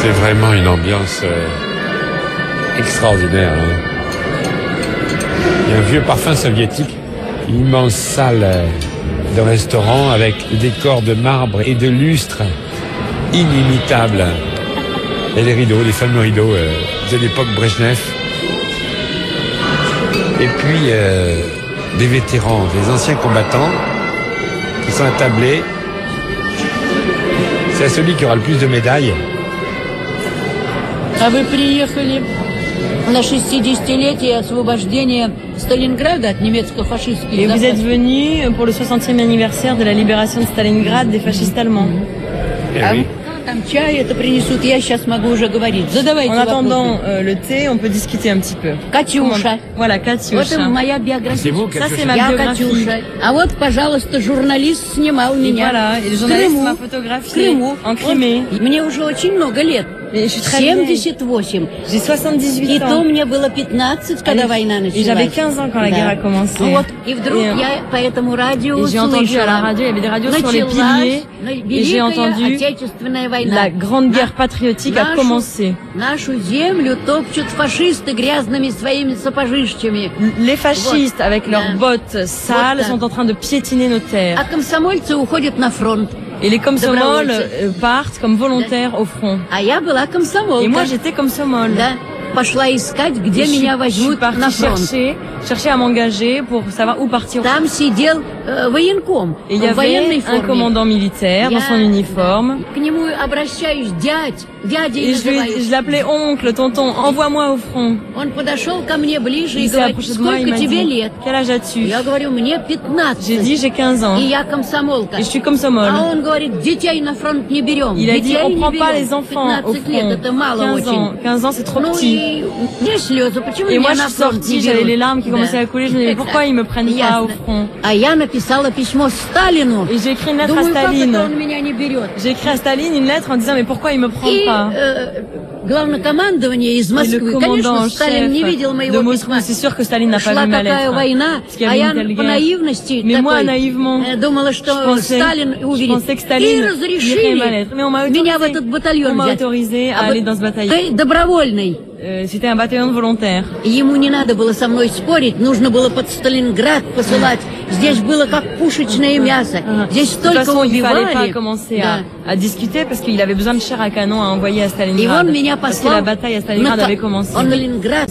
C'est vraiment une ambiance extraordinaire. Hein. Il y a un vieux parfum soviétique, une immense salle de restaurant avec des décors de marbre et de lustre inimitables. Et les rideaux, les fameux rideaux de l'époque Brejnev. Et puis des vétérans, des anciens combattants qui sont attablés. C'est celui qui aura le plus de médailles. А вы приехали на 60-летие освобождения Сталинграда от немецко-фашистских. Et vous êtes venu pour le 60e anniversaire de la libération de Stalingrad des fascistes allemands. Oui. Там чай это принесут, я сейчас могу уже говорить. Задавайте En attendant вопросы. le thé, on peut discuter un petit peu. Катюша. Voilà, Вот Катюша. моя биография. C'est vous, Ça, c'est Katiusha. ma Я biographie. Катюша. А вот, пожалуйста, журналист снимал Et меня. voilà, et le В journaliste Крыму. m'a В photographié Крыму. en Crimée. Вот. Мне уже очень много лет. Mais je suis très vieille. 78. J'ai 78 И то ans. мне было 15, когда война Et j'avais началась. 15 ans quand la guerre a commencé. Вот. И вдруг Et, я по этому радио Et j'ai entendu à la слышала. radio, il y avait des radios sur les piliers, et j'ai entendu Отечественная война. la grande guerre patriotique a commencé. Нашу землю топчут фашисты грязными своими сапожищами. Les fascistes, avec leurs bottes sales, sont en train de piétiner nos terres. А комсомольцы уходят на фронт. Et les komsomols partent comme volontaires au front. А я была комсомолка. Et moi, j'étais komsomol. Да. Пошла искать, где Et меня je suis возьмут на partie фронт. chercher à m'engager pour savoir où partir. Там сидел военком Et il y в военной avait un форме. commandant militaire dans son uniforme. К нему обращаюсь, дядя Et и называюсь. je l'appelais oncle, tonton, envoie-moi au front. Он подошел ко мне ближе и Il s'est говорит, approché de moi, il сколько m'a тебе dit, лет? quel âge as-tu? Я говорю, мне 15. J'ai dit, j'ai 15 ans. И я комсомолка. Et je suis komsomol. А он говорит, детей на фронт не берем. Il a dit, Детей on не prend pas берем. les enfants au 15 лет, front. это мало 15 ans, очень. 15 ans, c'est trop Ну petit. и мне слезы, почему Et меня moi, je на suis фронт не sortie, j'avais берут? les larmes qui commençaient à couler. Je me disais, pourquoi ils me prennent pas au front? А я написала письмо Сталину. Et j'ai écrit une lettre à Думаю, как это Staline. он меня не берет? J'ai écrit à Staline une lettre en disant, mais pourquoi il me prend И pas? главнокомандование из Et le Москвы, commandant конечно, en Сталин не видел chef de моего Moscou, письма. c'est sûr que Staline n'a pas Шла vu ma такая lettre. война, Parce qu'il y а avait я une telle по guerre. наивности Mais moi, такой, naïvement, думала, что Сталин je увидит. pensais que И Staline lirait ma разрешили lettre. Mais on m'a меня в autorisé, этот батальон on m'a взять. autorisé à А aller вот dans ce bataillon. ты добровольный. C'était un bataillon de volontaires. Ему не надо было со мной спорить, нужно было под Сталинград посылать. Здесь было как пушечное мясо. Здесь De toute столько façon, il fallait pas убивали. commencer Да. à discuter parce qu'il avait besoin de chair à canon à envoyer à И Stalingrad. он меня Parce que послал la bataille à Stalingrad avait commencé. он на Ленинград.